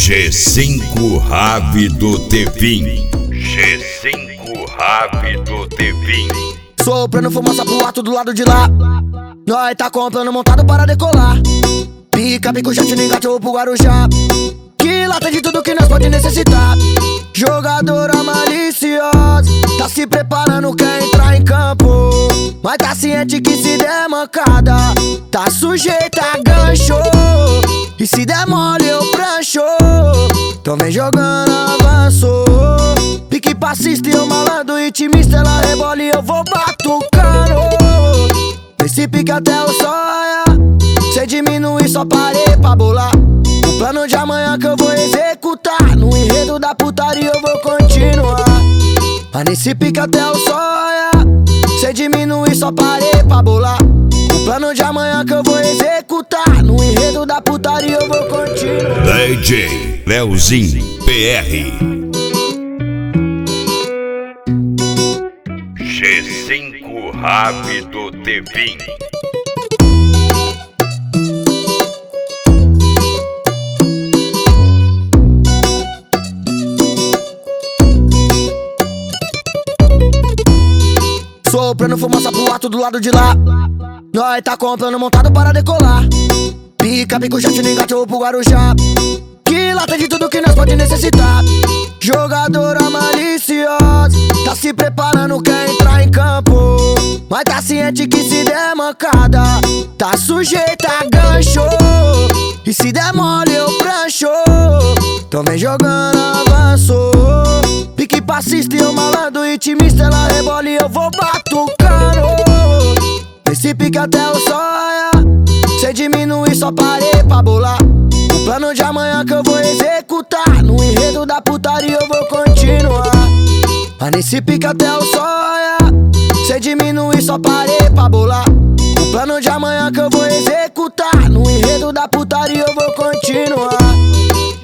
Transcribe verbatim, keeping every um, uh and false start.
G cinco Rápido Tevin. G cinco Rápido Tevin. Soprando fumaça pro alto do lado de lá. Nós tá com o plano montado para decolar. Pica, pico, jet, no engate ou pro Guarujá. Que lá tem de tudo que nós pode necessitar. Jogadora maliciosa, tá se preparando, quer entrar em campo. Mas tá ciente que se der mancada, tá sujeita a gancho. E se der mole eu prancho. Então vem jogando avanço. Pique passista e eu malandro, intimista, ela rebola e eu vou batucando. Nesse pique até o sonha. Cê diminui, só parei pra bolar. O plano de amanhã que eu vou executar. No enredo da putaria eu vou continuar. Mas nesse pique até o sonha. Cê diminui, só parei pra bolar. O plano de amanhã que eu vou executar. No enredo da putaria eu vou continuar. D J Leozinho P R. G cinco Rápido Tevin. Soprando fumaça pro alto do lado de lá. Nós tá com o plano montado para decolar. Pica, pico, jet, no engate ou pro Guarujá. Que lá tem de tudo que nós pode necessitar. Jogadora maliciosa, tá se preparando, quer entrar em campo. Mas tá ciente que se der mancada, tá sujeita a gancho. E se der mole eu prancho. Então vem jogando avanço. Pique passista e eu malandro, intimista, ela rebola e eu vou batucando. Nesse pique até o sonha. Cê diminui, só parei pra bolar. O plano de amanhã que eu vou executar. No enredo da putaria eu vou continuar. Mas nesse pique até o sonha. Cê diminui, só parei pra bolar. O plano de amanhã que eu vou executar. No enredo da putaria eu vou continuar.